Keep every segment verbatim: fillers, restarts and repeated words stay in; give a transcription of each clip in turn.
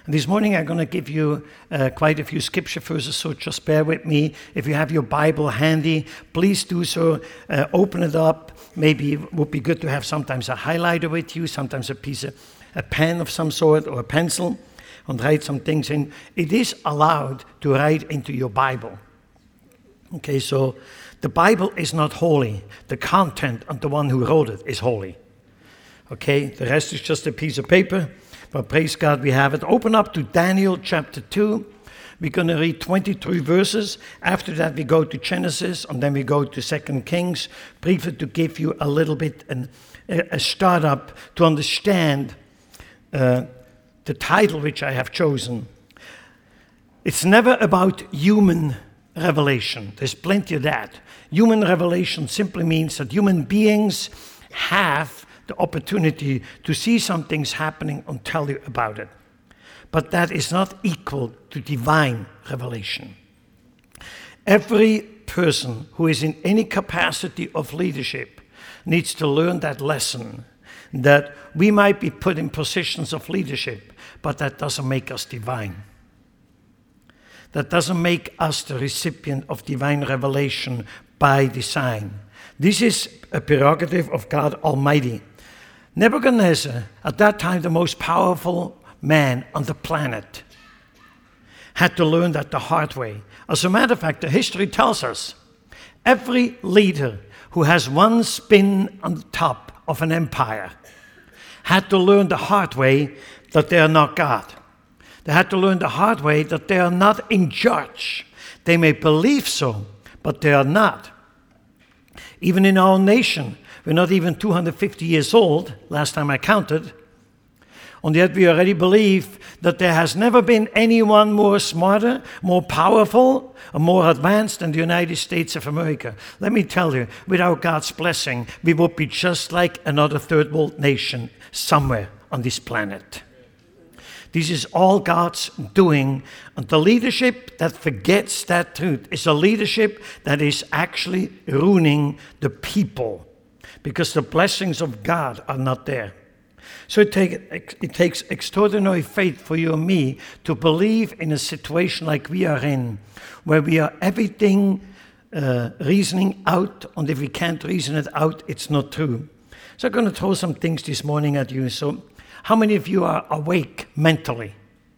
And this morning I'm going to give you uh, quite a few scripture verses, so just bear with me. If you have your Bible handy, please do so. Uh, open it up. Maybe it would be good to have sometimes a highlighter with you, sometimes a piece of a pen of some sort or a pencil, and write some things in. It is allowed to write into your Bible. Okay, so the Bible is not holy. The content and the one who wrote it is holy. Okay, the rest is just a piece of paper. But praise God, we have it. Open up to Daniel chapter two. We're going to read twenty-three verses. After that, we go to Genesis, and then we go to Second Kings, briefly to give you a little bit an, a startup to understand uh, the title which I have chosen. It's never about human revelation. There's plenty of that. Human revelation simply means that human beings have the opportunity to see some things happening and tell you about it. But that is not equal to divine revelation. Every person who is in any capacity of leadership needs to learn that lesson, that we might be put in positions of leadership, but that doesn't make us divine. That doesn't make us the recipient of divine revelation by design. This is a prerogative of God Almighty. Nebuchadnezzar, at that time the most powerful man on the planet, had to learn that the hard way. As a matter of fact, the history tells us every leader who has one spin on the top of an empire had to learn the hard way that they are not God. They had to learn the hard way that they are not in charge. They may believe so, but they are not. Even in our nation, we're not even two hundred fifty years old, last time I counted. And yet we already believe that there has never been anyone more smarter, more powerful, or more advanced than the United States of America. Let me tell you, without God's blessing, we would be just like another third world nation somewhere on this planet. This is all God's doing. And the leadership that forgets that truth is a leadership that is actually ruining the people, because the blessings of God are not there. So it, take, it takes extraordinary faith for you and me to believe in a situation like we are in, where we are everything uh, reasoning out, and if we can't reason it out, it's not true. So I'm going to throw some things this morning at you. So how many of you are awake mentally?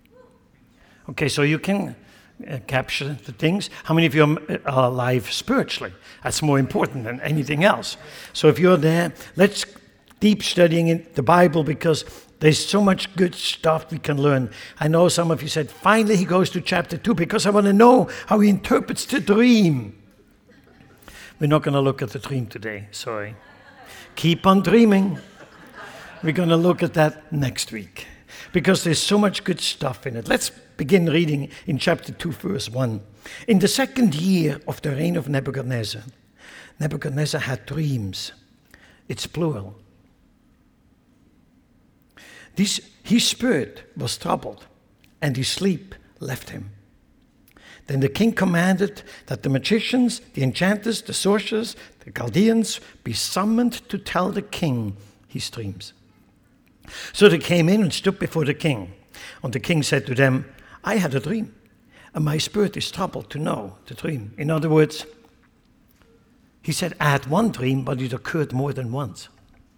Okay, so you can uh, capture the things. How many of you are alive spiritually? That's more important than anything else. So if you're there, let's deep studying in the Bible, because there's so much good stuff we can learn. I know some of you said, finally he goes to chapter two, because I want to know how he interprets the dream. We're not going to look at the dream today, sorry. Keep on dreaming. We're going to look at that next week, because there's so much good stuff in it. Let's begin reading in chapter two, verse one. In the second year of the reign of Nebuchadnezzar, Nebuchadnezzar had dreams. It's plural. This, his spirit was troubled, and his sleep left him. Then the king commanded that the magicians, the enchanters, the sorcerers, the Chaldeans be summoned to tell the king his dreams. So they came in and stood before the king. And the king said to them, I had a dream, and my spirit is troubled to know the dream. In other words, he said, I had one dream, but it occurred more than once.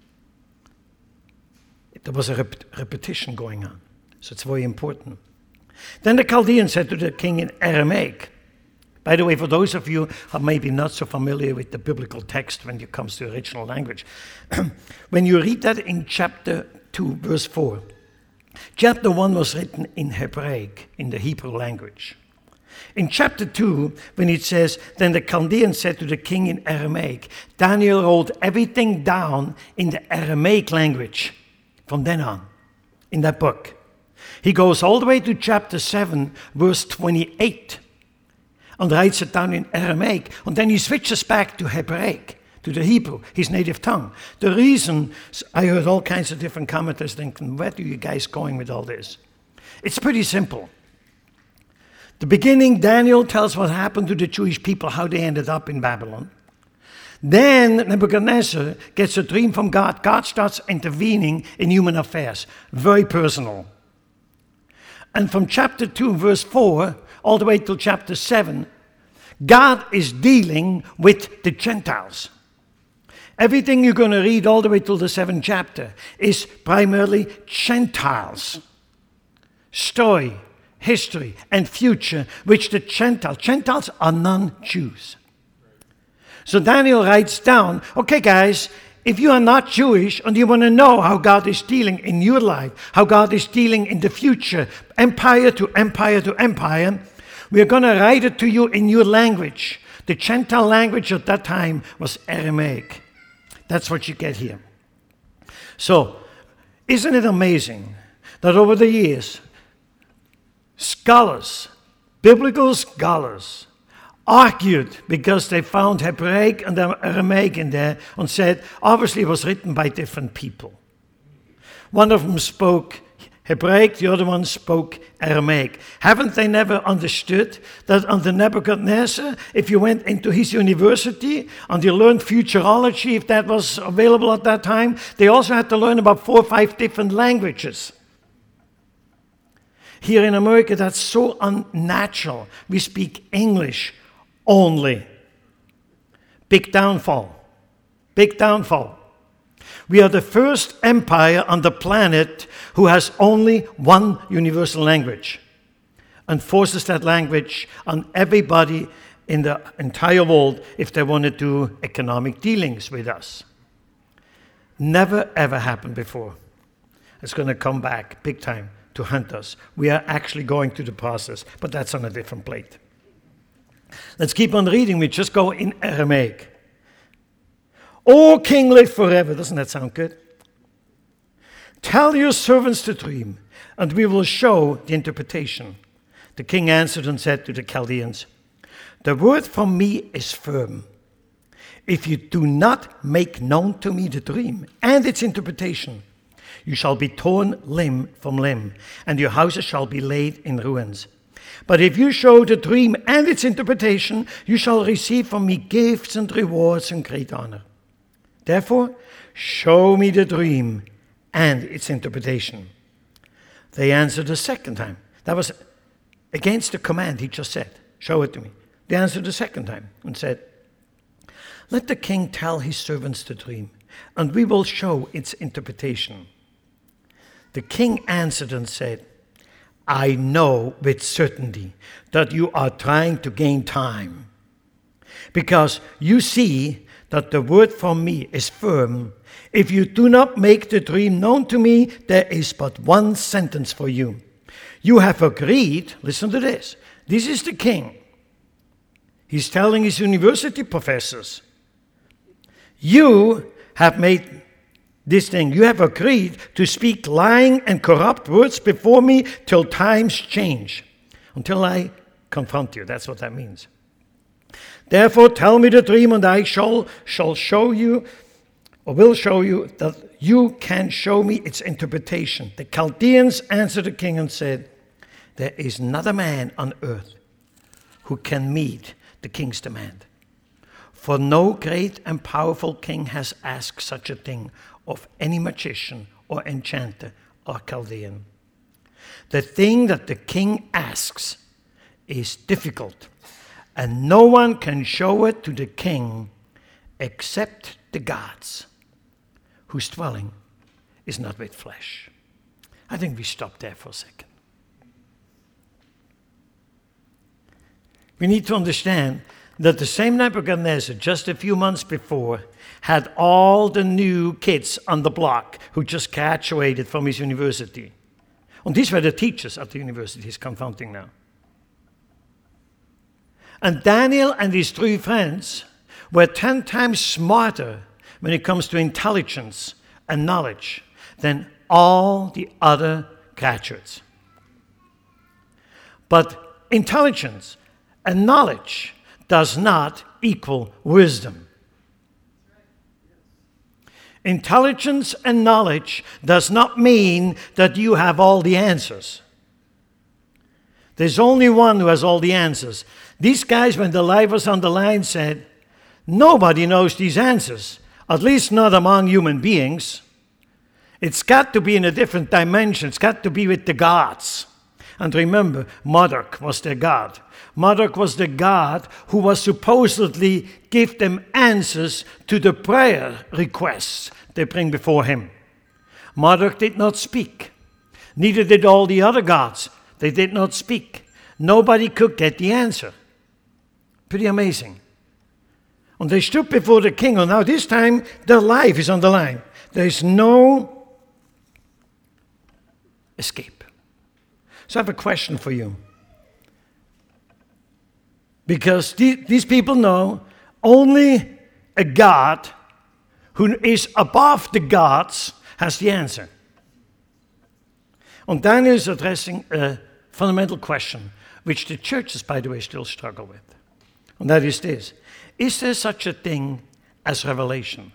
There was a rep- repetition going on. So it's very important. Then the Chaldean said to the king in Aramaic. By the way, for those of you who are maybe not so familiar with the biblical text when it comes to original language, when you read that in chapter two, verse four, chapter one was written in Hebraic, in the Hebrew language. In chapter two, when it says, then the Chaldean said to the king in Aramaic, Daniel wrote everything down in the Aramaic language from then on, in that book. He goes all the way to chapter seven, verse twenty-eight, and writes it down in Aramaic, and then he switches back to Hebraic, to the Hebrew, his native tongue. The reason, I heard all kinds of different commentators thinking, where are you guys going with all this? It's pretty simple. The beginning, Daniel tells what happened to the Jewish people, how they ended up in Babylon. Then Nebuchadnezzar gets a dream from God. God starts intervening in human affairs. Very personal. And from chapter two, verse four, all the way till chapter seven, God is dealing with the Gentiles. Everything you're going to read all the way till the seventh chapter is primarily Gentiles. Story, history, and future, which the Gentiles, Gentiles are non-Jews. So Daniel writes down, okay guys, if you are not Jewish and you want to know how God is dealing in your life, how God is dealing in the future, empire to empire to empire, we are going to write it to you in your language. The Gentile language at that time was Aramaic. That's what you get here. So, isn't it amazing that over the years, scholars, biblical scholars, argued because they found Hebraic and Aramaic in there and said, obviously it was written by different people. One of them spoke Hebraic, the other one spoke Aramaic. Haven't they never understood that under Nebuchadnezzar, if you went into his university and you learned futurology, if that was available at that time, they also had to learn about four or five different languages. Here in America, that's so unnatural. We speak English only. Big downfall. Big downfall. We are the first empire on the planet who has only one universal language and forces that language on everybody in the entire world if they want to do economic dealings with us. Never ever happened before. It's going to come back big time to hunt us. We are actually going through the process, but that's on a different plate. Let's keep on reading. We just go in Aramaic. O king, live forever. Doesn't that sound good? Tell your servants the dream, and we will show the interpretation. The king answered and said to the Chaldeans, the word from me is firm. If you do not make known to me the dream and its interpretation, you shall be torn limb from limb, and your houses shall be laid in ruins. But if you show the dream and its interpretation, you shall receive from me gifts and rewards and great honor. Therefore, show me the dream and its interpretation. They answered a second time. That was against the command he just said. Show it to me. They answered a second time and said, let the king tell his servants the dream, and we will show its interpretation. The king answered and said, I know with certainty that you are trying to gain time, because you see that the word from me is firm. If you do not make the dream known to me, there is but one sentence for you. You have agreed, listen to this, this is the king. He's telling his university professors, you have made this thing, you have agreed to speak lying and corrupt words before me till times change, until I confront you. That's what that means. Therefore, tell me the dream, and I shall, shall show you, or will show you, that you can show me its interpretation. The Chaldeans answered the king and said, there is not a man on earth who can meet the king's demand. For no great and powerful king has asked such a thing of any magician or enchanter or Chaldean. The thing that the king asks is difficult, and no one can show it to the king except the gods, whose dwelling is not with flesh. I think we stop there for a second. We need to understand that the same Nebuchadnezzar, just a few months before, had all the new kids on the block who just graduated from his university. And these were the teachers at the university he's confronting now. And Daniel and his three friends were ten times smarter when it comes to intelligence and knowledge than all the other graduates. But intelligence and knowledge does not equal wisdom. Intelligence and knowledge does not mean that you have all the answers. There's only one who has all the answers. These guys, when the life was on the line, said, nobody knows these answers, at least not among human beings. It's got to be in a different dimension. It's got to be with the gods. And remember, Marduk was their god. Marduk was the god who was supposedly give them answers to the prayer requests they bring before him. Marduk did not speak. Neither did all the other gods. They did not speak. Nobody could get the answer. Pretty amazing. And they stood before the king. And now this time, their life is on the line. There is no escape. So I have a question for you. Because these people know only a God who is above the gods has the answer. And Daniel is addressing a fundamental question, which the churches, by the way, still struggle with. And that is this. Is there such a thing as revelation?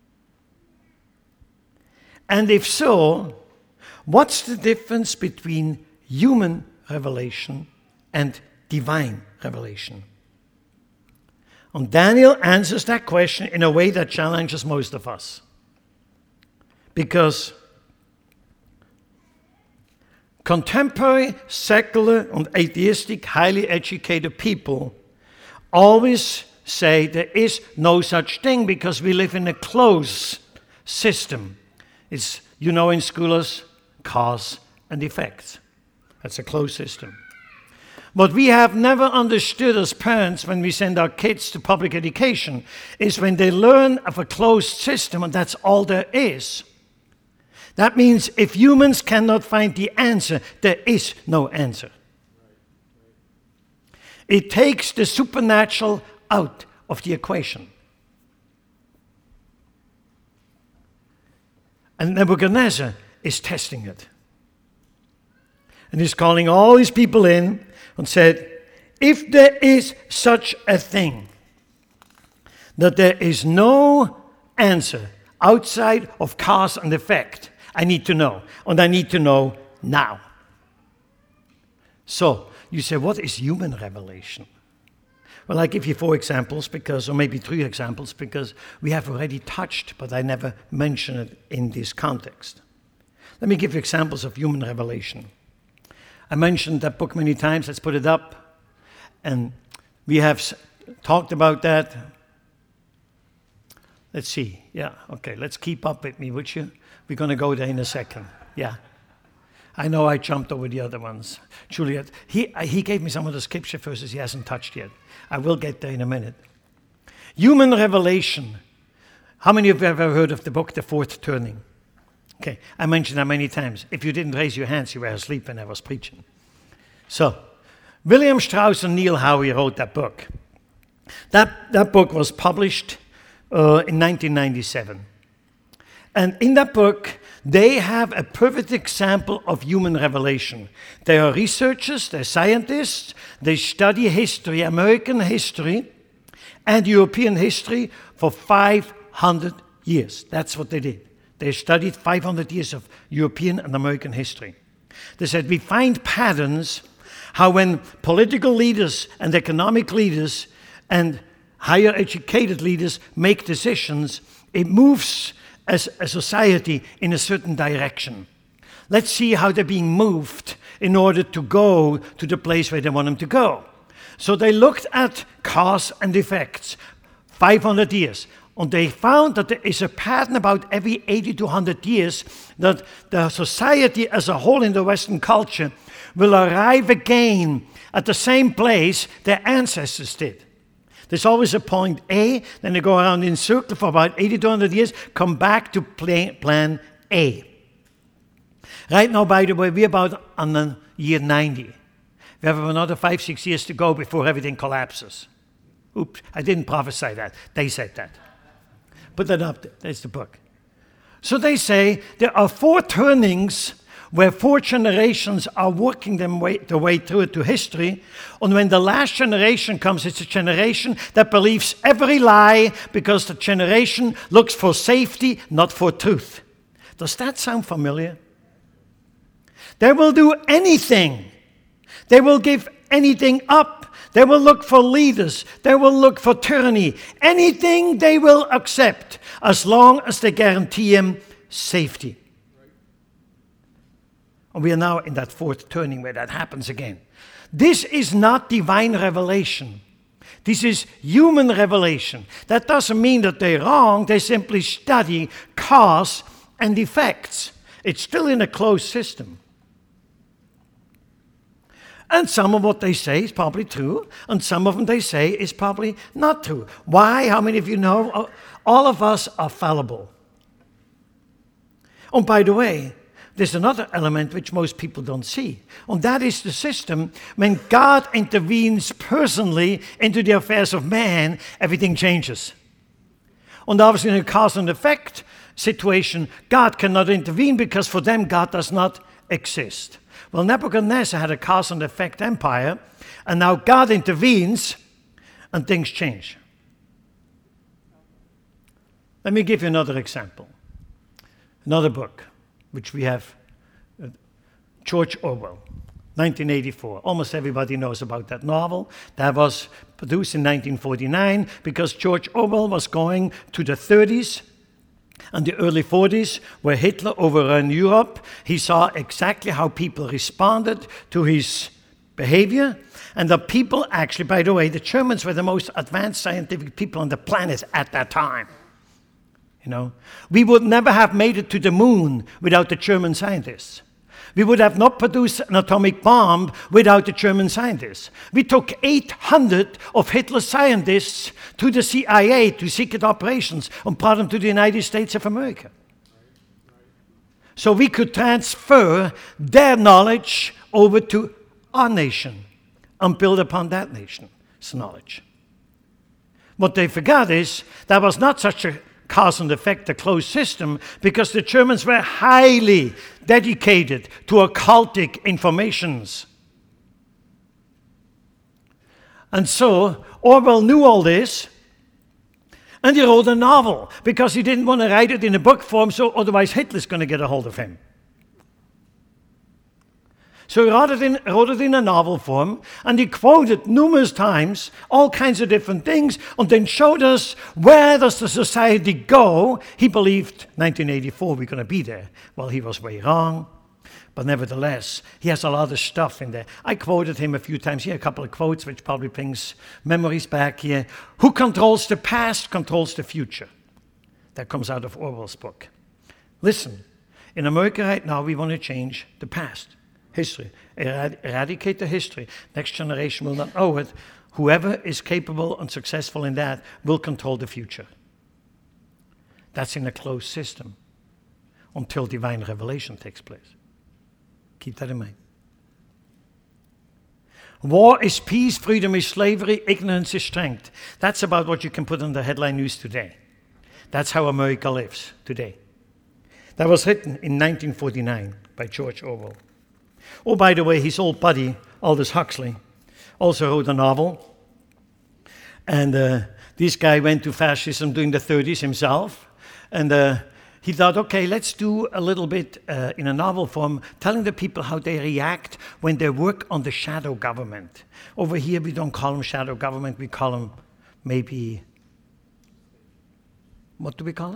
And if so, what's the difference between human revelation and divine revelation? And Daniel answers that question in a way that challenges most of us. Because contemporary, secular, and atheistic, highly educated people always say there is no such thing because we live in a closed system. It's, you know, in scholars, cause and effect. That's a closed system. What we have never understood as parents when we send our kids to public education is when they learn of a closed system and that's all there is. That means if humans cannot find the answer, there is no answer. It takes the supernatural out of the equation. And Nebuchadnezzar is testing it. And he's calling all these people in and said, if there is such a thing, that there is no answer outside of cause and effect, I need to know. And I need to know now. So, you say, what is human revelation? Well, I give you four examples, because, or maybe three examples, because we have already touched, but I never mentioned it in this context. Let me give you examples of human revelation. I mentioned that book many times. Let's put it up. And we have s- talked about that. Let's see. Yeah, okay. Let's keep up with me, would you? We're going to go there in a second. Yeah. I know I jumped over the other ones. Juliet, he, he gave me some of the scripture verses he hasn't touched yet. I will get there in a minute. Human revelation. How many of you have ever heard of the book, The Fourth Turning? Okay, I mentioned that many times. If you didn't raise your hands, you were asleep when I was preaching. So, William Strauss and Neil Howe wrote that book. That, that book was published uh, in nineteen ninety-seven. And in that book, they have a perfect example of human revelation. They are researchers, they're scientists, they study history, American history, and European history for five hundred years. That's what they did. They studied five hundred years of European and American history. They said, we find patterns how when political leaders and economic leaders and higher educated leaders make decisions, it moves as a society in a certain direction. Let's see how they're being moved in order to go to the place where they want them to go. So they looked at cause and effects, five hundred years. And they found that there is a pattern about every eighty to one hundred years that the society as a whole in the Western culture will arrive again at the same place their ancestors did. There's always a point A, then they go around in circle for about eighty to one hundred years, come back to plan A. Right now, by the way, we're about on the year ninety. We have another five, six years to go before everything collapses. Oops, I didn't prophesy that. They said that. Put that up there. There's the book. So they say there are four turnings where four generations are working their way, their way through it to history. And when the last generation comes, it's a generation that believes every lie because the generation looks for safety, not for truth. Does that sound familiar? They will do anything. They will give anything up. They will look for leaders. They will look for tyranny. Anything they will accept as long as they guarantee him safety. And we are now in that fourth turning where that happens again. This is not divine revelation. This is human revelation. That doesn't mean that they're wrong. They simply study cause and effects. It's still in a closed system. And some of what they say is probably true, and some of them they say is probably not true. Why? How many of you know? All of us are fallible. And by the way, there's another element which most people don't see, and that is the system. When God intervenes personally into the affairs of man, everything changes. And obviously in a cause and effect situation, God cannot intervene because for them God does not exist. Well, Nebuchadnezzar had a cause and effect empire, and now God intervenes and things change. Let me give you another example. Another book, which we have, uh, George Orwell, nineteen eighty-four. Almost everybody knows about that novel. That was produced in nineteen forty-nine because George Orwell was going to the thirties and the early forties, where Hitler overran Europe. He saw exactly how people responded to his behavior. And the people actually, by the way, the Germans were the most advanced scientific people on the planet at that time. You know, we would never have made it to the moon without the German scientists. We would have not produced an atomic bomb without the German scientists. We took eight hundred of Hitler's scientists to the C I A, to secret operations, and brought them to the United States of America. So we could transfer their knowledge over to our nation and build upon that nation's knowledge. What they forgot is that was not such a cause and effect, a closed system, because the Germans were highly dedicated to occultic informations. And so Orwell knew all this, and he wrote a novel because he didn't want to write it in a book form, so otherwise Hitler's going to get a hold of him. So he wrote it, in, wrote it in a novel form, and he quoted numerous times all kinds of different things, and then showed us where does the society go. He believed nineteen eighty-four we're going to be there. Well, he was way wrong, but nevertheless, he has a lot of stuff in there. I quoted him a few times here, a couple of quotes, which probably brings memories back here. Who controls the past controls the future. That comes out of Orwell's book. Listen, in America right now, we want to change the past. History. Erad- eradicate the history. Next generation will not know it. Whoever is capable and successful in that will control the future. That's in a closed system until divine revelation takes place. Keep that in mind. War is peace, freedom is slavery, ignorance is strength. That's about what you can put on the headline news today. That's how America lives today. That was written in nineteen forty-nine by George Orwell. Oh, by the way, his old buddy, Aldous Huxley, also wrote a novel. And uh, this guy went to fascism during the thirties himself. And uh, he thought, okay, let's do a little bit uh, in a novel form, telling the people how they react when they work on the shadow government. Over here, we don't call them shadow government. We call them maybe, what do we call it?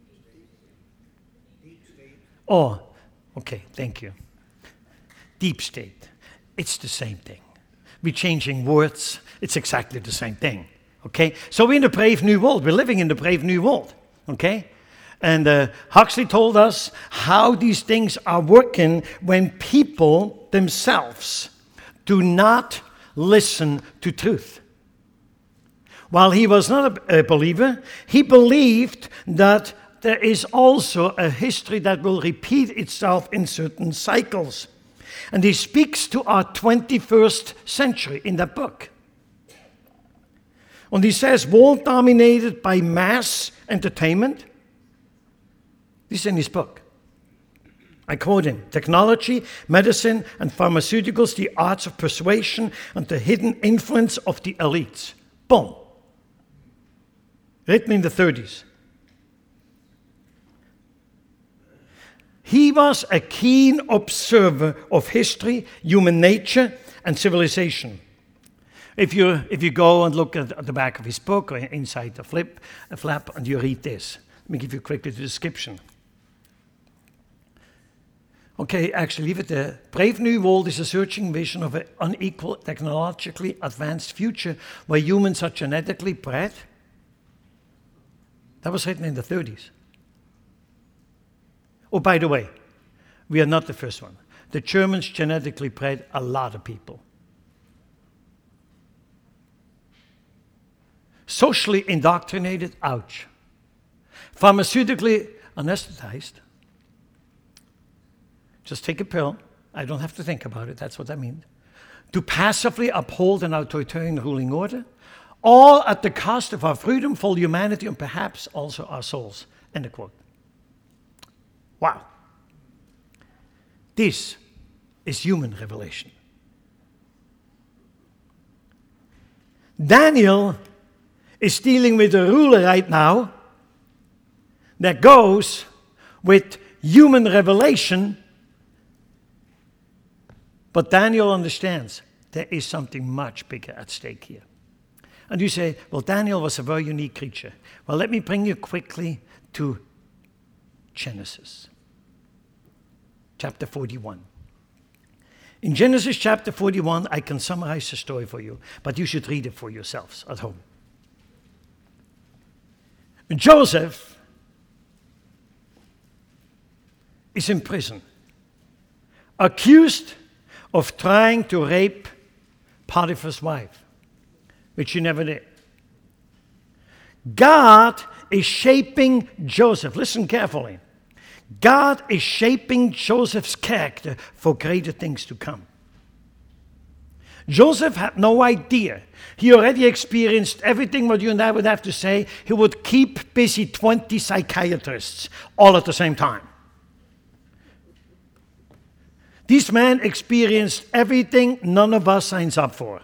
Deep state. Oh, okay, thank you. Deep state. It's the same thing. We're changing words. It's exactly the same thing. Okay? So we're in the brave new world. We're living in the brave new world. Okay? And uh, Huxley told us how these things are working when people themselves do not listen to truth. While he was not a, a believer, he believed that there is also a history that will repeat itself in certain cycles. And he speaks to our twenty-first century in that book. And he says, world dominated by mass entertainment. This is in his book. I quote him, technology, medicine, and pharmaceuticals, the arts of persuasion, and the hidden influence of the elites. Boom. Written in the thirties. He was a keen observer of history, human nature, and civilization. If you if you go and look at, at the back of his book or inside the flip, a flap, and you read this, let me give you quickly the description. Okay, actually leave it there. Brave New World is a searching vision of an unequal, technologically advanced future where humans are genetically bred. That was written in the thirties. Oh, by the way, we are not the first one. The Germans genetically bred a lot of people. Socially indoctrinated, ouch. Pharmaceutically anesthetized. Just take a pill. I don't have to think about it. That's what that means. To passively uphold an authoritarian ruling order, all at the cost of our freedom, full humanity, and perhaps also our souls. End of quote. Wow. This is human revelation. Daniel is dealing with a ruler right now that goes with human revelation, but Daniel understands there is something much bigger at stake here. And you say, well, Daniel was a very unique creature. Well, let me bring you quickly to Genesis, chapter forty-one. In Genesis chapter forty-one, I can summarize the story for you, but you should read it for yourselves at home. Joseph is in prison, accused of trying to rape Potiphar's wife, which he never did. God is shaping Joseph. Listen carefully. God is shaping Joseph's character for greater things to come. Joseph had no idea. He already experienced everything what you and I would have to say. He would keep busy twenty psychiatrists all at the same time. This man experienced everything none of us signs up for.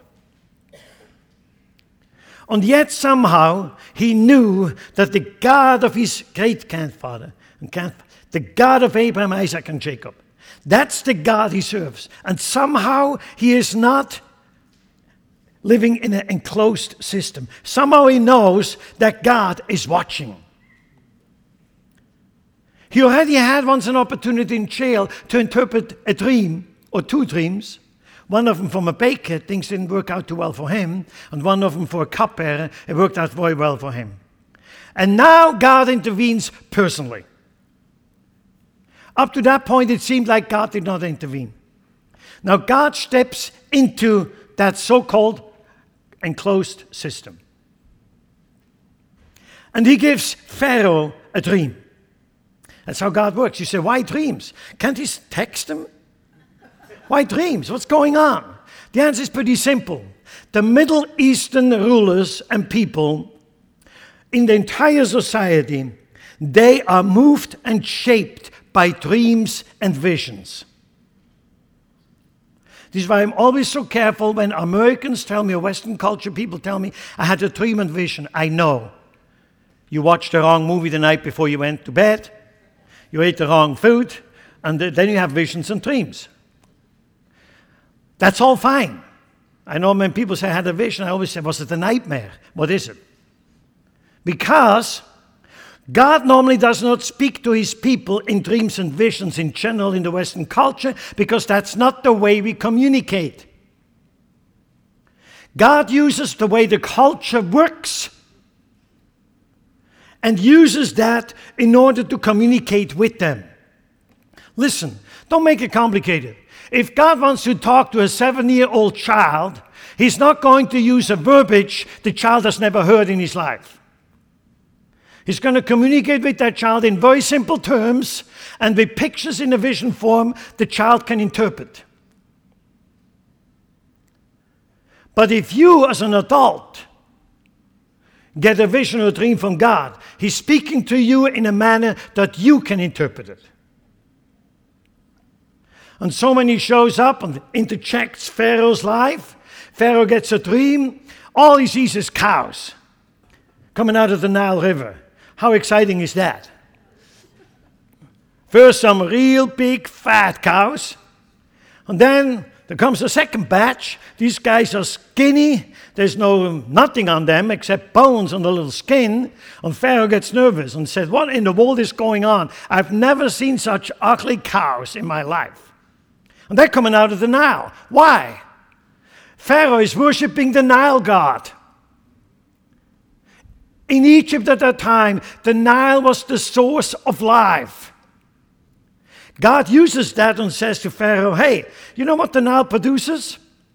And yet somehow he knew that the God of his great-grandfather, the God of Abraham, Isaac, and Jacob, that's the God he serves. And somehow he is not living in an enclosed system. Somehow he knows that God is watching. He already had once an opportunity in jail to interpret a dream, or two dreams. One of them from a baker, things didn't work out too well for him. And one of them for a cupbearer, it worked out very well for him. And now God intervenes personally. Up to that point, it seemed like God did not intervene. Now God steps into that so-called enclosed system. And he gives Pharaoh a dream. That's how God works. You say, why dreams? Can't he text them? Why dreams? What's going on? The answer is pretty simple. The Middle Eastern rulers and people in the entire society, they are moved and shaped by dreams and visions. This is why I'm always so careful when Americans tell me, or Western culture people tell me, I had a dream and vision. I know. You watched the wrong movie the night before you went to bed. You ate the wrong food. And then you have visions and dreams. That's all fine. I know when people say I had a vision, I always say, was it a nightmare? What is it? Because God normally does not speak to his people in dreams and visions in general in the Western culture, because that's not the way we communicate. God uses the way the culture works and uses that in order to communicate with them. Listen, don't make it complicated. If God wants to talk to a seven-year-old child, he's not going to use a verbiage the child has never heard in his life. He's going to communicate with that child in very simple terms and with pictures in a vision form the child can interpret. But if you, as an adult, get a vision or a dream from God, he's speaking to you in a manner that you can interpret it. And so when he shows up and interjects Pharaoh's life, Pharaoh gets a dream, all he sees is cows coming out of the Nile River. How exciting is that? First some real big fat cows, and then There comes a second batch. These guys are skinny. There's no nothing on them except bones on the little skin. And Pharaoh gets nervous and says, what in the world is going on? I've never seen such ugly cows in my life. And they're coming out of the Nile. Why? Pharaoh is worshiping the Nile god. In Egypt at that time, the Nile was the source of life. God uses that and says to Pharaoh, hey, you know what the Nile produces?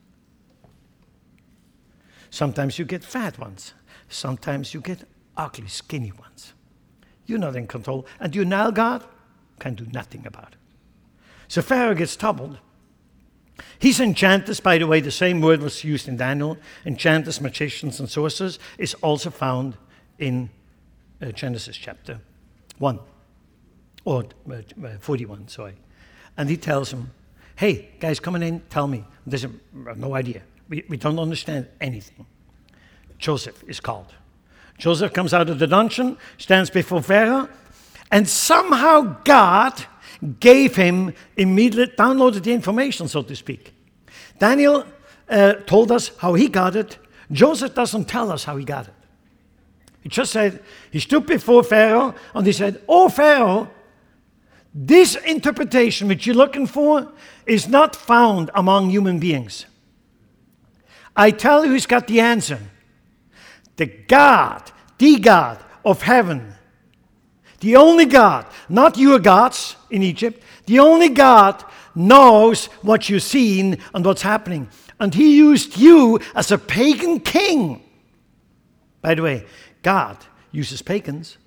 Sometimes you get fat ones. Sometimes you get ugly, skinny ones. You're not in control. And your Nile God can do nothing about it. So Pharaoh gets troubled. He's enchanters, by the way, the same word was used in Daniel. Enchanters, magicians, and sorcerers is also found in uh, Genesis chapter one. Or uh, forty-one, sorry. And he tells them, hey, guys, coming in, tell me. There's a, no idea. We, we don't understand anything. Joseph is called. Joseph comes out of the dungeon, stands before Pharaoh, and somehow God gave him immediate, downloaded the information, so to speak. Daniel uh, told us how he got it. Joseph doesn't tell us how he got it. He just said, he stood before Pharaoh, and he said, oh, Pharaoh, this interpretation which you're looking for is not found among human beings. I tell you who's got the answer. The God, the God of heaven, the only God, not your gods in Egypt, the only God knows what you've seen and what's happening. And he used you as a pagan king. By the way, God uses pagans.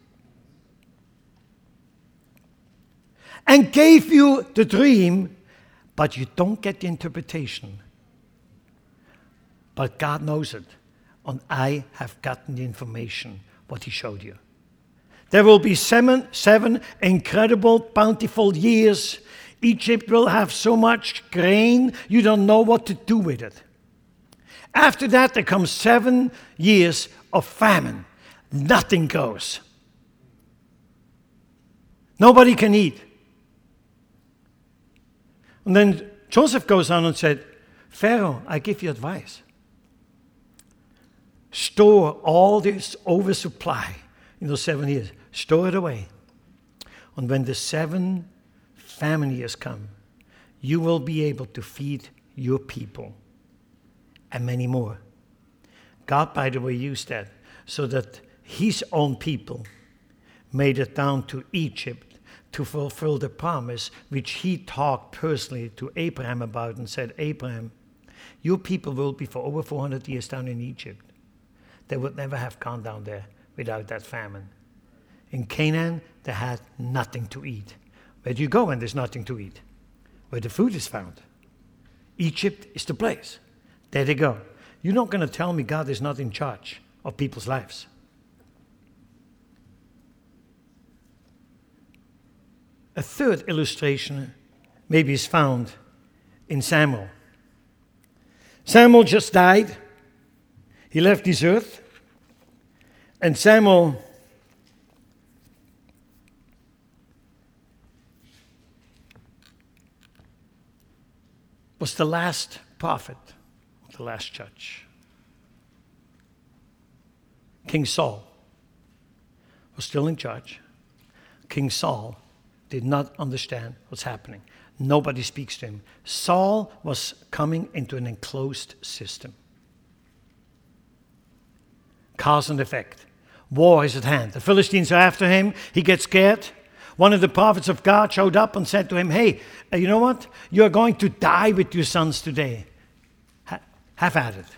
And gave you the dream, but you don't get the interpretation. But God knows it, and I have gotten the information, what he showed you. There will be seven, seven incredible, bountiful years. Egypt will have so much grain, you don't know what to do with it. After that, there comes seven years of famine. Nothing goes. Nobody can eat. And then Joseph goes on and said, Pharaoh, I give you advice. Store all this oversupply in those seven years. Store it away. And when the seven famine years come, you will be able to feed your people and many more. God, by the way, used that so that his own people made it down to Egypt to fulfill the promise which he talked personally to Abraham about and said, Abraham, your people will be for over four hundred years down in Egypt. They would never have gone down there without that famine. In Canaan, they had nothing to eat. Where do you go when there's nothing to eat? Where the food is found. Egypt is the place. There they go. You're not going to tell me God is not in charge of people's lives. A third illustration maybe is found in Samuel. Samuel just died. He left this earth. And Samuel was the last prophet of the last church. King Saul was still in charge. King Saul did not understand what's happening. Nobody speaks to him. Saul was coming into an enclosed system. Cause and effect. War is at hand. The Philistines are after him. He gets scared. One of the prophets of God showed up and said to him, hey, you know what? You're going to die with your sons today. Ha- have at it.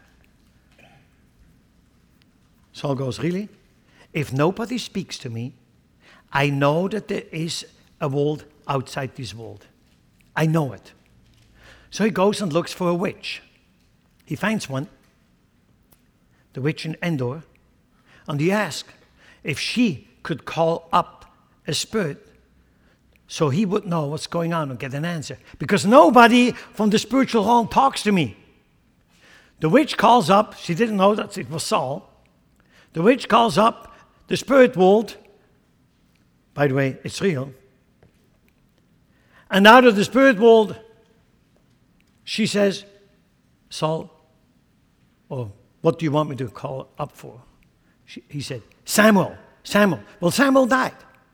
Saul goes, really? If nobody speaks to me, I know that there is a world outside this world. I know it. So he goes and looks for a witch. He finds one, the witch in Endor, and he asks if she could call up a spirit so he would know what's going on and get an answer. Because nobody from the spiritual realm talks to me. The witch calls up, she didn't know that it was Saul. The witch calls up the spirit world. By the way, it's real. And out of the spirit world, she says, Saul, oh, what do you want me to call up for? She, he said, Samuel, Samuel. Well, Samuel died.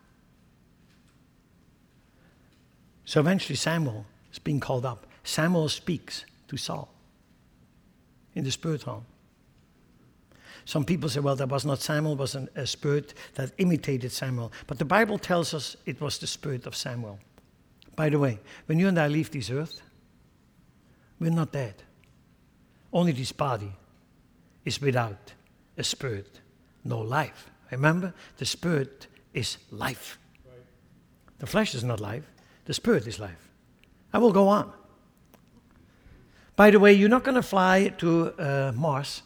So eventually Samuel is being called up. Samuel speaks to Saul in the spirit realm. Some people say, well, that was not Samuel, it was an, a spirit that imitated Samuel. But the Bible tells us it was the spirit of Samuel. By the way, when you and I leave this earth, we're not dead. Only this body is without a spirit, no life. Remember, the spirit is life. Right. The flesh is not life. The spirit is life. I will go on. By the way, you're not going to fly to uh, Mars.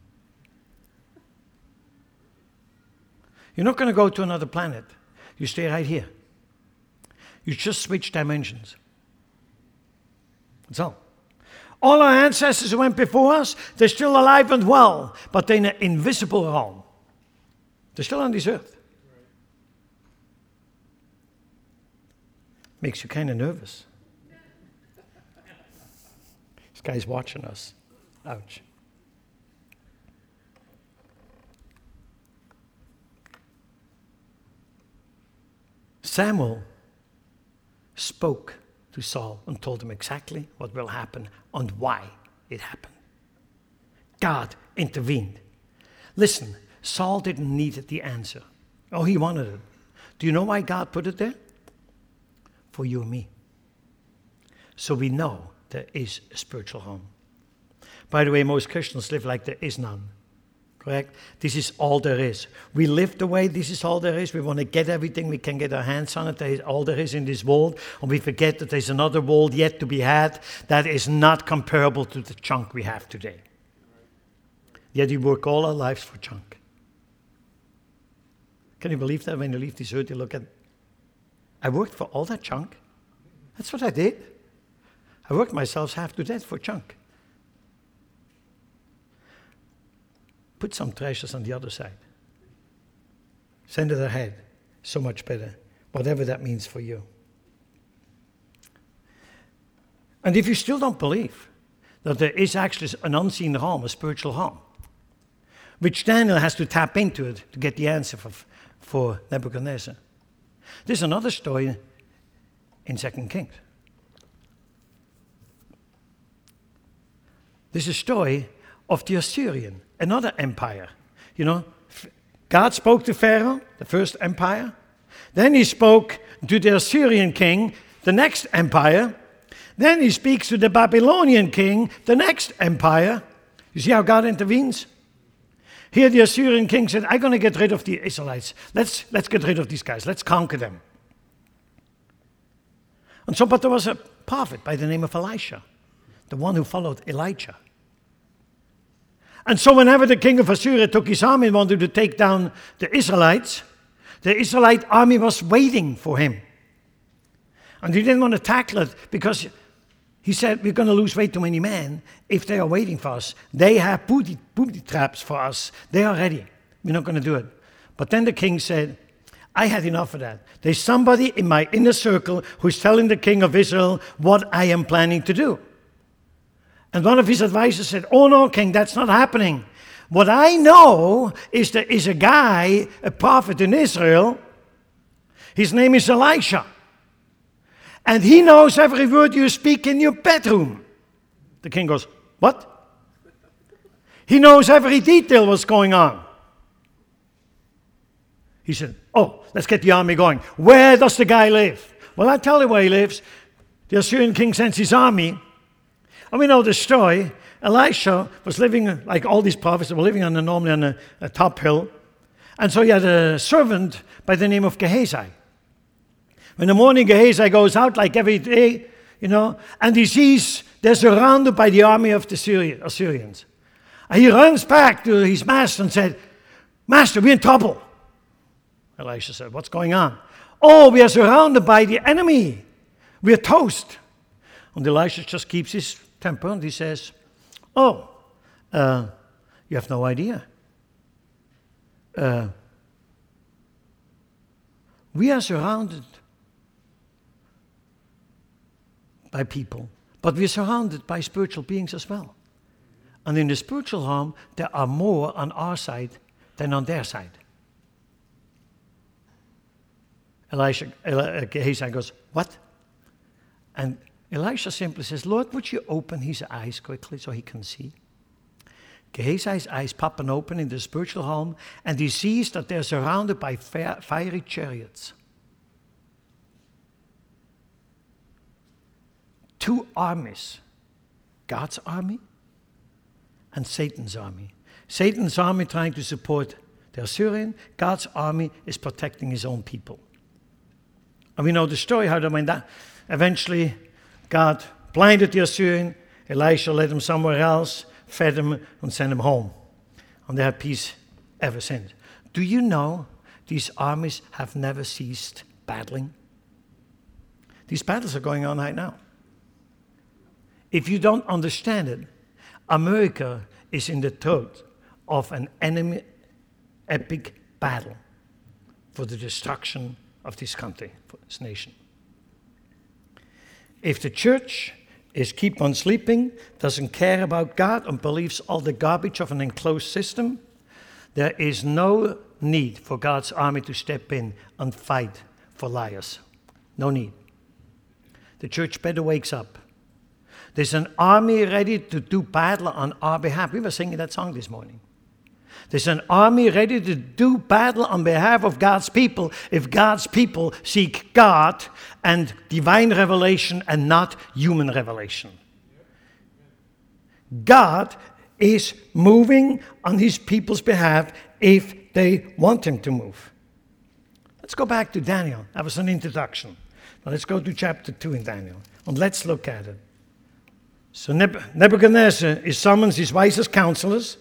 You're not going to go to another planet. You stay right here. You just switch dimensions. That's all. All our ancestors who went before us, they're still alive and well, but they're in an invisible realm. They're still on this earth. Makes you kind of nervous. This guy's watching us. Ouch. Samuel spoke to Saul and told him exactly what will happen and why it happened. God intervened. Listen, Saul didn't need the answer. Oh, he wanted it. Do you know why God put it there? For you and me. So we know there is a spiritual home. By the way, most Christians live like there is none. Correct? This is all there is. We live the way this is all there is. We want to get everything we can get our hands on it. That is all there is in this world. And we forget that there's another world yet to be had that is not comparable to the junk we have today. Yet we work all our lives for junk. Can you believe that when you leave this earth, you look at, I worked for all that junk? That's what I did. I worked myself half to death for junk. Put some treasures on the other side. Send it ahead. So much better. Whatever that means for you. And if you still don't believe that there is actually an unseen realm, a spiritual realm, which Daniel has to tap into it to get the answer for, for Nebuchadnezzar. There's another story in Second Kings. There's a story of the Assyrian, another empire. You know, God spoke to Pharaoh, the first empire. Then he spoke to the Assyrian king, the next empire. Then he speaks to the Babylonian king, the next empire. You see how God intervenes? Here the Assyrian king said, I'm going to get rid of the Israelites. Let's, let's get rid of these guys. Let's conquer them. And so, but there was a prophet by the name of Elisha, the one who followed Elijah. And so whenever the king of Assyria took his army and wanted to take down the Israelites, the Israelite army was waiting for him. And he didn't want to tackle it because he said, we're going to lose way too many men if they are waiting for us. They have booty, booty traps for us. They are ready. We're not going to do it. But then the king said, I had enough of that. There's somebody in my inner circle who's telling the king of Israel what I am planning to do. And one of his advisors said, oh no, king, that's not happening. What I know is there is a guy, a prophet in Israel. His name is Elisha. And he knows every word you speak in your bedroom. The king goes, what? He knows every detail what's going on. He said, oh, let's get the army going. Where does the guy live? Well, I'll tell you where he lives. The Assyrian king sends his army. And we know the story. Elisha was living, like all these prophets, were living on a, normally on a, a top hill. And so he had a servant by the name of Gehazi. In the morning, Gehazi goes out like every day, you know, and he sees they're surrounded by the army of the Syri- Assyrians. And he runs back to his master and said, Master, we're in trouble. Elisha said, what's going on? Oh, we are surrounded by the enemy. We're toast. And Elisha just keeps his temper and he says, oh, uh, you have no idea. Uh, we are surrounded by people, But we're surrounded by spiritual beings as well. And in the spiritual realm, there are more on our side than on their side. Elisha, Eli, Gehazi goes, what? And Elisha simply says, Lord, would you open his eyes quickly so he can see? Gehazi's eyes pop and open in the spiritual realm, and he sees that they're surrounded by fiery chariots. Two armies, God's army and Satan's army. Satan's army trying to support the Assyrian, God's army is protecting his own people. And we know the story how that went down. Eventually, God blinded the Assyrian, Elisha led him somewhere else, fed him, and sent him home. And they had peace ever since. Do you know these armies have never ceased battling? These battles are going on right now. If you don't understand it, America is in the throat of an enemy epic battle for the destruction of this country, for this nation. If the church is keep on sleeping, doesn't care about God, and believes all the garbage of an enclosed system, there is no need for God's army to step in and fight for liars. No need. The church better wakes up. There's an army ready to do battle on our behalf. We were singing that song this morning. There's an army ready to do battle on behalf of God's people if God's people seek God and divine revelation and not human revelation. God is moving on his people's behalf if they want him to move. Let's go back to Daniel. That was an introduction. Now let's go to chapter two in Daniel, and let's look at it. So Nebuchadnezzar is summons his wisest counselors,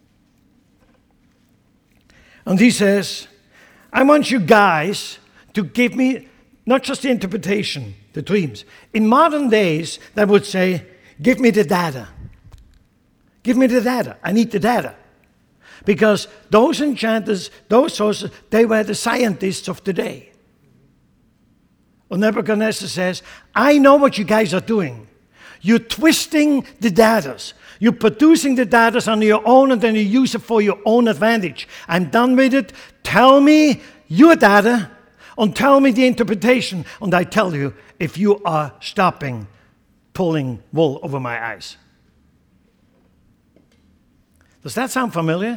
and he says, I want you guys to give me not just the interpretation, the dreams. In modern days, that would say, give me the data. Give me the data. I need the data. Because those enchanters, those sources, they were the scientists of the day. Well, Nebuchadnezzar says, I know what you guys are doing. You're twisting the data. You're producing the data on your own, and then you use it for your own advantage. I'm done with it. Tell me your data, and tell me the interpretation. And I tell you if you are stopping pulling wool over my eyes. Does that sound familiar?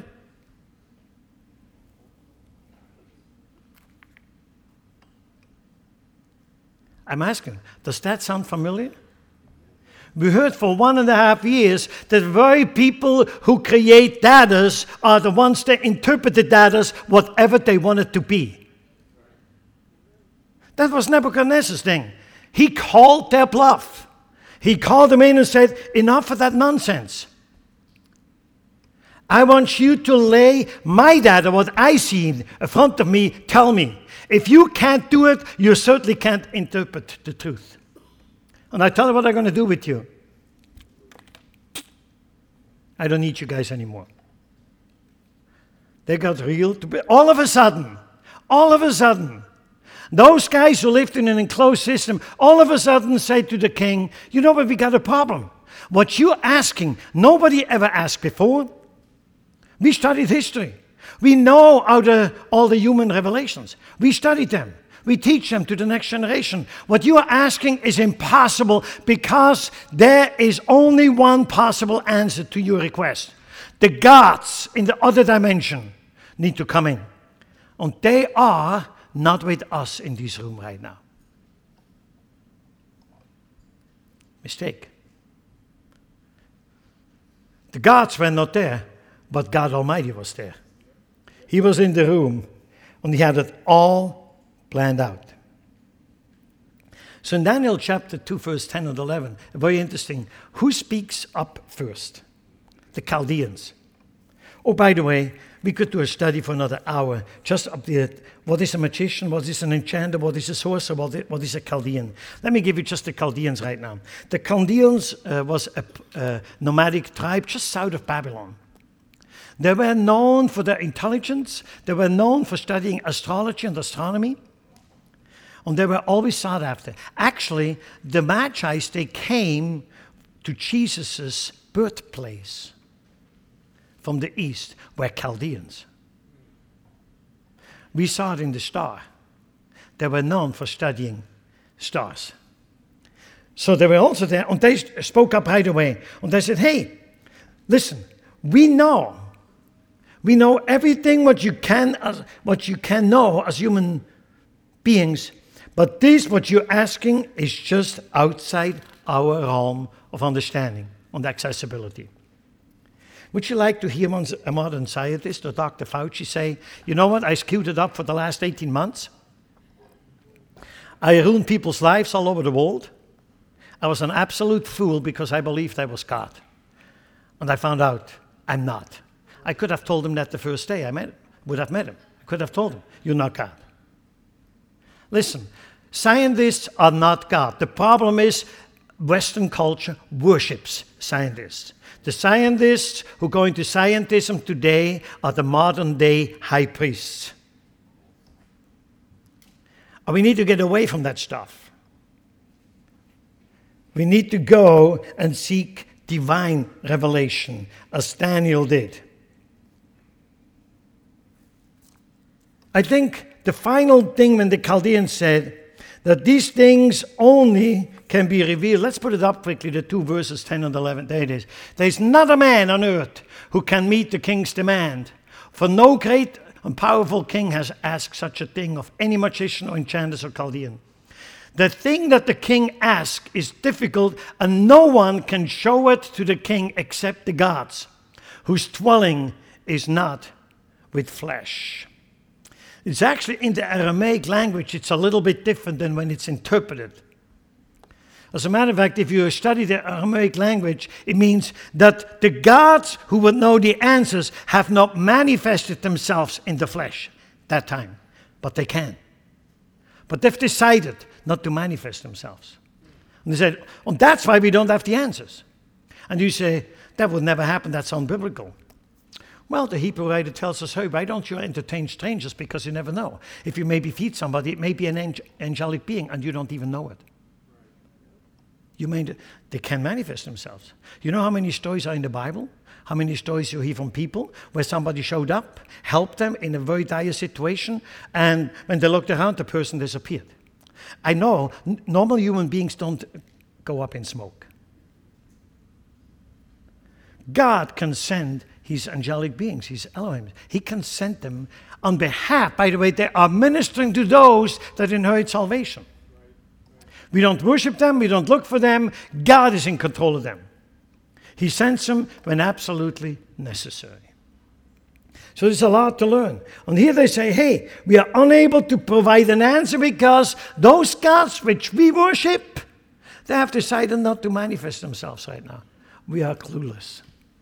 I'm asking, does that sound familiar? We heard for one and a half years that very people who create data are the ones that interpret the data whatever they want it to be. That was Nebuchadnezzar's thing. He called their bluff. He called them in and said, enough of that nonsense. I want you to lay my data, what I see in front of me, tell me. If you can't do it, you certainly can't interpret the truth. And I tell you what I'm going to do with you. I don't need you guys anymore. They got real. To be, all of a sudden, all of a sudden, those guys who lived in an enclosed system, all of a sudden say to the king, you know what, we got a problem. What you're asking, nobody ever asked before. We studied history. We know how the, all the human revelations. We studied them. We teach them to the next generation. What you are asking is impossible because there is only one possible answer to your request. The gods in the other dimension need to come in. And they are not with us in this room right now. Mistake. The gods were not there, but God Almighty was there. He was in the room, and he had it all planned out. So in Daniel chapter two, verse ten and eleven, very interesting. Who speaks up first? The Chaldeans. Oh, by the way, we could do a study for another hour, just up there. What is a magician? What is an enchanter? What is a sorcerer? What is, what is a Chaldean? Let me give you just the Chaldeans right now. The Chaldeans uh, was a uh, nomadic tribe just south of Babylon. They were known for their intelligence. They were known for studying astrology and astronomy. And they were always sought after. Actually, the Magi's, they came to Jesus' birthplace from the east were Chaldeans. We saw it in the star. They were known for studying stars. So they were also there, and they spoke up right away. And they said, hey, listen, we know. We know everything what you can, as, what you can know as human beings. But this, what you're asking, is just outside our realm of understanding and accessibility. Would you like to hear a modern scientist or Doctor Fauci say, you know what, I screwed it up for the last eighteen months. I ruined people's lives all over the world. I was an absolute fool because I believed I was God. And I found out I'm not. I could have told him that the first day I met him, would have met him. I could have told him, you're not God. Listen, scientists are not God. The problem is Western culture worships scientists. The scientists who go into scientism today are the modern day high priests. And we need to get away from that stuff. We need to go and seek divine revelation, as Daniel did. I think the final thing when the Chaldeans said that these things only can be revealed. Let's put it up quickly, the two verses, ten and eleven. There it is. There is not a man on earth who can meet the king's demand. For no great and powerful king has asked such a thing of any magician or enchanter or Chaldean. The thing that the king asks is difficult, and no one can show it to the king except the gods, whose dwelling is not with flesh. It's actually in the Aramaic language, it's a little bit different than when it's interpreted. As a matter of fact, if you study the Aramaic language, it means that the gods who would know the answers have not manifested themselves in the flesh that time, but they can. But they've decided not to manifest themselves. And they said, oh, that's why we don't have the answers. And you say, that would never happen, that's unbiblical. Well, the Hebrew writer tells us, hey, why don't you entertain strangers? Because you never know. If you maybe feed somebody, it may be an ang- angelic being, and you don't even know it. You mean they can manifest themselves. You know how many stories are in the Bible? How many stories you hear from people where somebody showed up, helped them in a very dire situation, and when they looked around, the person disappeared. I know n- normal human beings don't go up in smoke. God can send his angelic beings, his Elohim. He can send them on behalf, by the way, they are ministering to those that inherit salvation. We don't worship them, we don't look for them. God is in control of them. He sends them when absolutely necessary. So there's a lot to learn. And here they say, hey, we are unable to provide an answer because those gods which we worship, they have decided not to manifest themselves right now. We are clueless.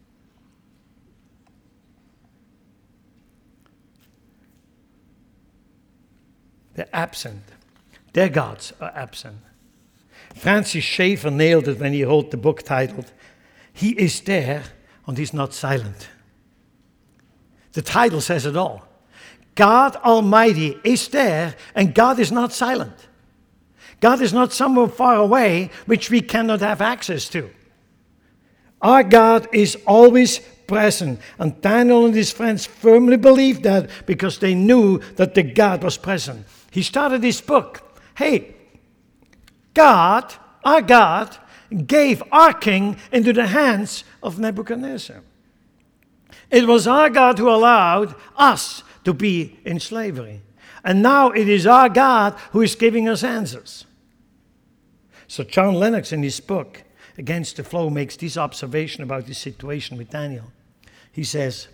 They're absent. Their gods are absent. Francis Schaeffer nailed it when he wrote the book titled, He is there and he's not silent. The title says it all. God Almighty is there and God is not silent. God is not somewhere far away which we cannot have access to. Our God is always present. And Daniel and his friends firmly believed that because they knew that the God was present. He started his book. Hey, God, our God, gave our king into the hands of Nebuchadnezzar. It was our God who allowed us to be in slavery. And now it is our God who is giving us answers. So John Lennox in his book, Against the Flow, makes this observation about this situation with Daniel. He says,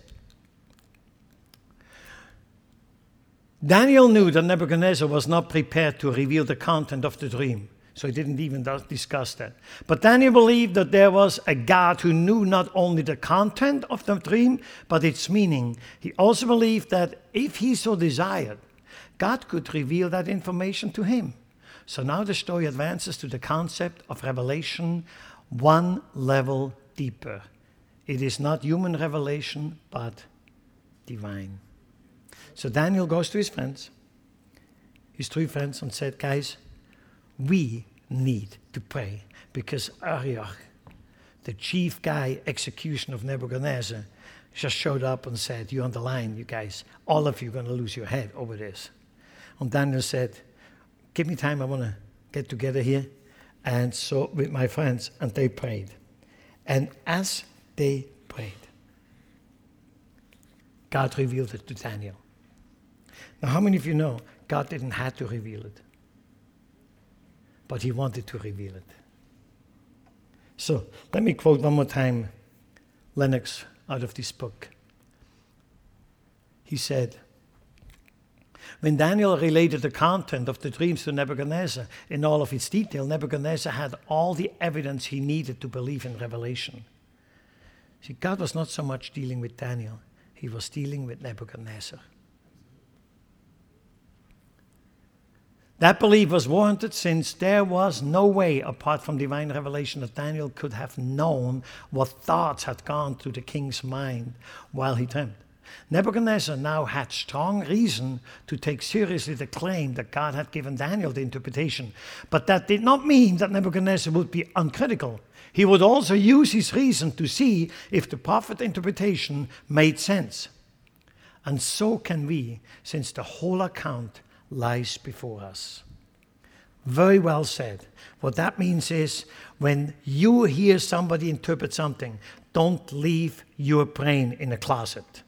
Daniel knew that Nebuchadnezzar was not prepared to reveal the content of the dream, so he didn't even discuss that. But Daniel believed that there was a God who knew not only the content of the dream, but its meaning. He also believed that if he so desired, God could reveal that information to him. So now the story advances to the concept of revelation one level deeper. It is not human revelation, but divine. So Daniel goes to his friends, his three friends, and said, guys, we need to pray because Arioch, the chief guy execution of Nebuchadnezzar, just showed up and said, "You're on the line, you guys. All of you are going to lose your head over this." And Daniel said, "Give me time, I want to get together here." And so with my friends, and they prayed. And as they prayed, God revealed it to Daniel. Now, how many of you know God didn't have to reveal it? But he wanted to reveal it. So, let me quote one more time Lennox out of this book. He said, when Daniel related the content of the dreams to Nebuchadnezzar in all of its detail, Nebuchadnezzar had all the evidence he needed to believe in revelation. See, God was not so much dealing with Daniel, he was dealing with Nebuchadnezzar. That belief was warranted since there was no way, apart from divine revelation, that Daniel could have known what thoughts had gone through the king's mind while he dreamed. Nebuchadnezzar now had strong reason to take seriously the claim that God had given Daniel the interpretation. But that did not mean that Nebuchadnezzar would be uncritical. He would also use his reason to see if the prophet's interpretation made sense. And so can we, since the whole account lies before us. Very well said. What that means is, when you hear somebody interpret something, don't leave your brain in a closet.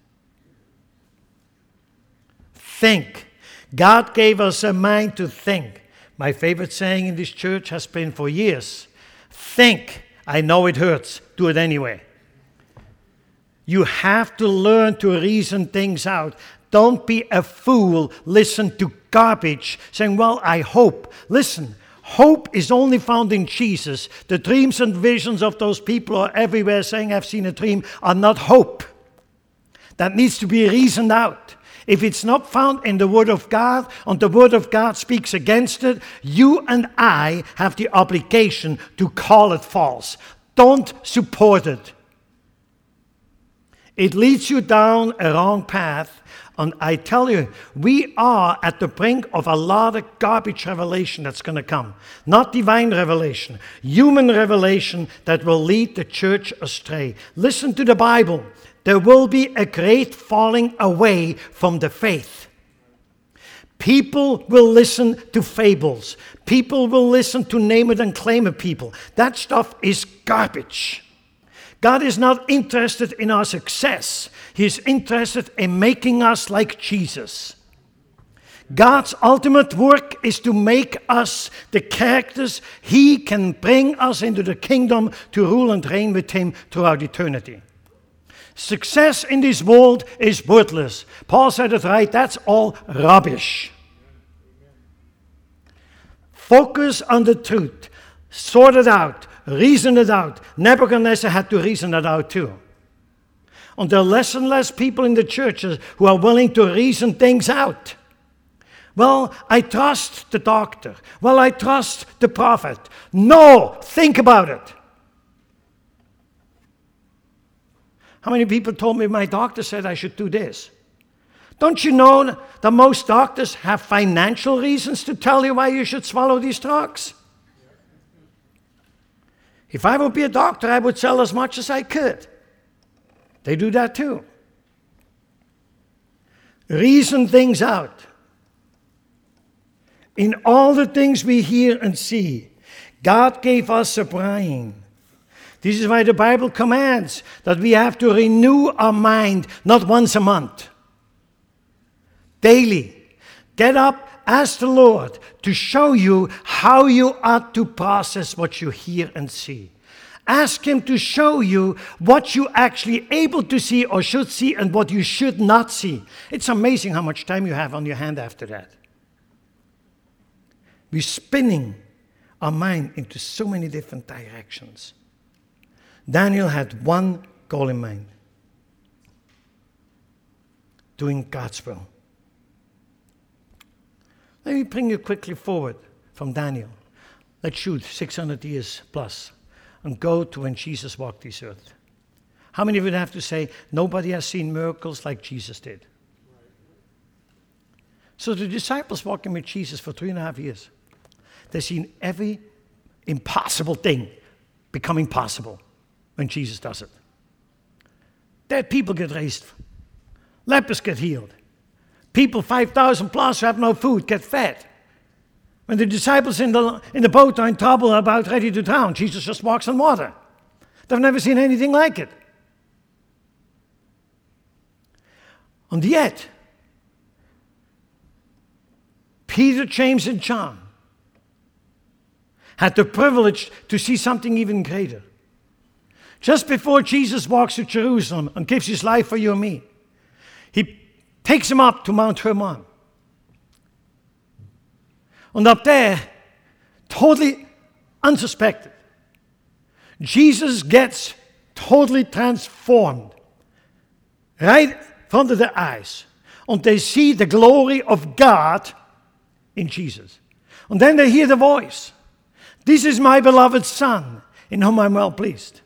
Think. God gave us a mind to think. My favorite saying in this church has been for years, think. I know it hurts. Do it anyway. You have to learn to reason things out. Don't be a fool. Listen to garbage saying, well, I hope. Listen, hope is only found in Jesus. The dreams and visions of those people who are everywhere saying, I've seen a dream, are not hope. That needs to be reasoned out. If it's not found in the Word of God, and the Word of God speaks against it, you and I have the obligation to call it false. Don't support it. It leads you down a wrong path. And I tell you, we are at the brink of a lot of garbage revelation that's going to come. Not divine revelation, human revelation that will lead the church astray. Listen to the Bible. There will be a great falling away from the faith. People will listen to fables. People will listen to name it and claim it people. That stuff is garbage. God is not interested in our success. He is interested in making us like Jesus. God's ultimate work is to make us the characters He can bring us into the kingdom to rule and reign with Him throughout eternity. Success in this world is worthless. Paul said it right, that's all rubbish. Focus on the truth. Sort it out. Reason it out. Nebuchadnezzar had to reason it out too. And there are less and less people in the churches who are willing to reason things out. Well, I trust the doctor. Well, I trust the prophet. No, think about it. How many people told me my doctor said I should do this? Don't you know that most doctors have financial reasons to tell you why you should swallow these drugs? If I would be a doctor, I would sell as much as I could. They do that too. Reason things out. In all the things we hear and see, God gave us a brain. This is why the Bible commands that we have to renew our mind, not once a month. Daily. Get up, ask the Lord to show you how you ought to process what you hear and see. Ask Him to show you what you actually able to see or should see and what you should not see. It's amazing how much time you have on your hand after that. We're spinning our mind into so many different directions. Daniel had one goal in mind. Doing God's will. Let me bring you quickly forward from Daniel. Let's shoot six hundred years plus and go to when Jesus walked this earth. How many would have to say, nobody has seen miracles like Jesus did? So the disciples walking with Jesus for three and a half years, they've seen every impossible thing becoming possible. when Jesus does it. Dead people get raised. Lepers get healed. People, five thousand plus, who have no food, get fed. When the disciples in the, in the boat are in trouble, about ready to drown, Jesus just walks on water. They've never seen anything like it. And yet, Peter, James, and John had the privilege to see something even greater. Just before Jesus walks to Jerusalem and gives his life for you and me, he takes him up to Mount Hermon. And up there, totally unsuspected, Jesus gets totally transformed right in front of their eyes. And they see the glory of God in Jesus. And then they hear the voice. This is my beloved Son, in whom I'm well pleased.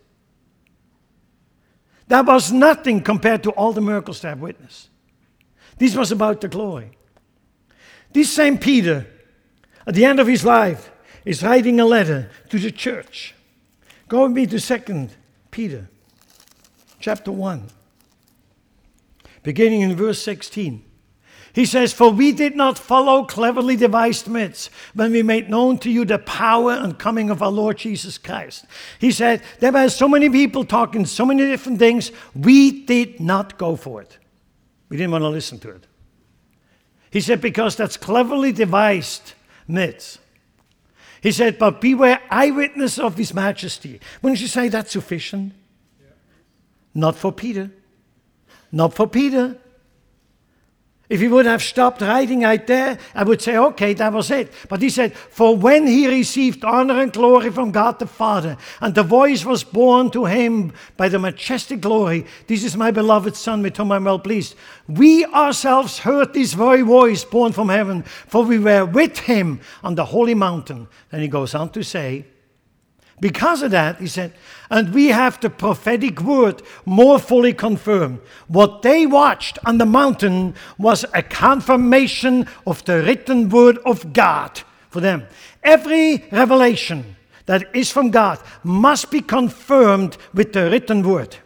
That was nothing compared to all the miracles they have witnessed. This was about the glory. This same Peter, at the end of his life, is writing a letter to the church. Go with me to Second Peter, chapter one, beginning in verse sixteen. He says, "For we did not follow cleverly devised myths when we made known to you the power and coming of our Lord Jesus Christ." He said, there were so many people talking so many different things, we did not go for it. We didn't want to listen to it. He said, because that's cleverly devised myths. He said, but beware eyewitness of his majesty. Wouldn't you say that's sufficient? Yeah. Not for Peter. Not for Peter. If he would have stopped writing right there, I would say, okay, that was it. But he said, for when he received honor and glory from God the Father, and the voice was borne to him by the majestic glory, this is my beloved Son, with whom I'm well pleased. We ourselves heard this very voice borne from heaven, for we were with him on the holy mountain. Then he goes on to say, because of that, he said, and we have the prophetic word more fully confirmed. What they watched on the mountain was a confirmation of the written word of God for them. Every revelation that is from God must be confirmed with the written word.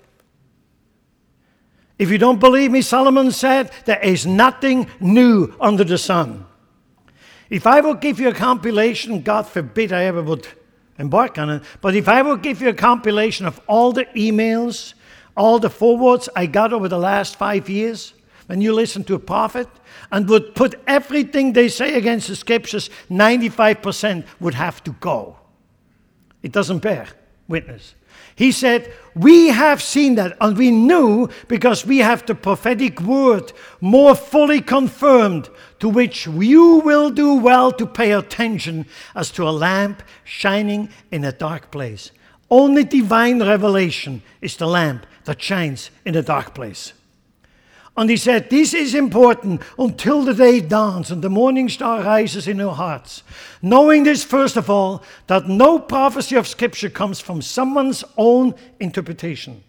If you don't believe me, Solomon said, there is nothing new under the sun. If I would give you a compilation, God forbid I ever would embark on it. But if I will give you a compilation of all the emails, all the forwards I got over the last five years, when you listen to a prophet, and would put everything they say against the scriptures, ninety-five percent would have to go. It doesn't bear witness. He said, we have seen that, and we knew because we have the prophetic word more fully confirmed, to which you will do well to pay attention as to a lamp shining in a dark place. Only divine revelation is the lamp that shines in a dark place. And he said, this is important until the day dawns and the morning star rises in your hearts. Knowing this, first of all, that no prophecy of Scripture comes from someone's own interpretation.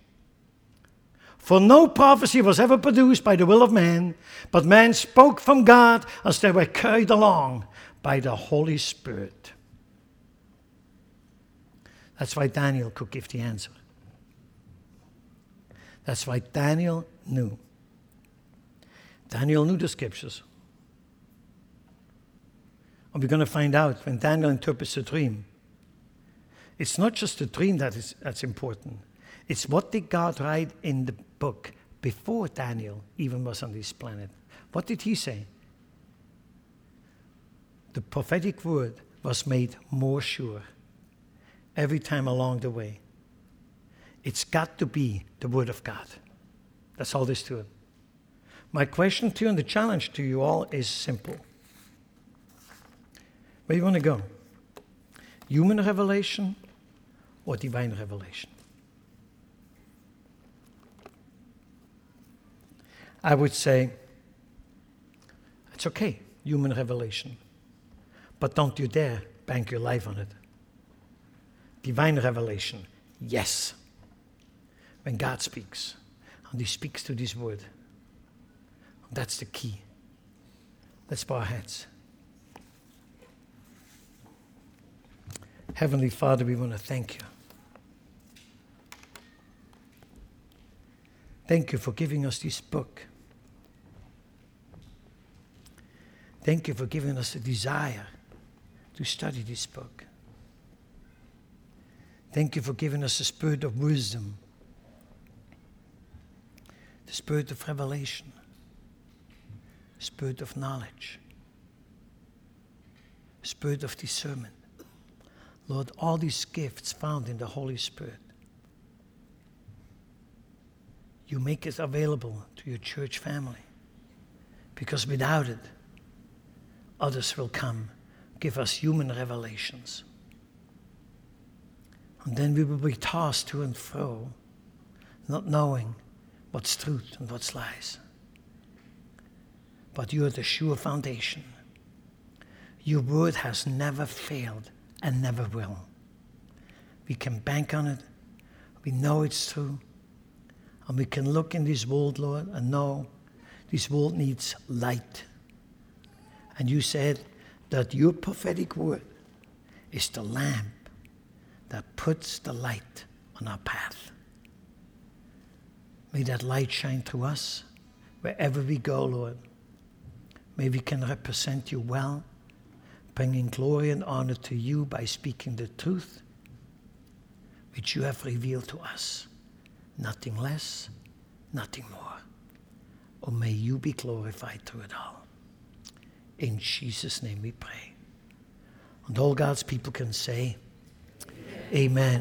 For no prophecy was ever produced by the will of man, but man spoke from God as they were carried along by the Holy Spirit. That's why Daniel could give the answer. That's why Daniel knew. Daniel knew the scriptures. And we're going to find out when Daniel interprets a dream. It's not just the dream that is that's important. It's what did God write in the book before Daniel even was on this planet. What did he say? The prophetic word was made more sure every time along the way. It's got to be the word of God. That's all there is to it. My question to you and the challenge to you all is simple. Where do you want to go? Human revelation or divine revelation? I would say, it's okay, human revelation. But don't you dare bank your life on it. Divine revelation, yes. When God speaks, and he speaks to this word. That's the key. Let's bow our heads. Heavenly Father, we want to thank you. Thank you for giving us this book. Thank you for giving us a desire to study this book. Thank you for giving us a spirit of wisdom, the spirit of revelation, spirit of knowledge, spirit of discernment. Lord, all these gifts found in the Holy Spirit, you make it available to your church family, because without it, others will come, give us human revelations. And then we will be tossed to and fro, not knowing what's truth and what's lies. But you are the sure foundation. Your word has never failed and never will. We can bank on it. We know it's true. And we can look in this world, Lord, and know this world needs light. And you said that your prophetic word is the lamp that puts the light on our path. May that light shine through us wherever we go, Lord. May we can represent you well, bringing glory and honor to you by speaking the truth which you have revealed to us. Nothing less, nothing more. Oh, may you be glorified through it all. In Jesus' name we pray. And all God's people can say, Amen. Amen.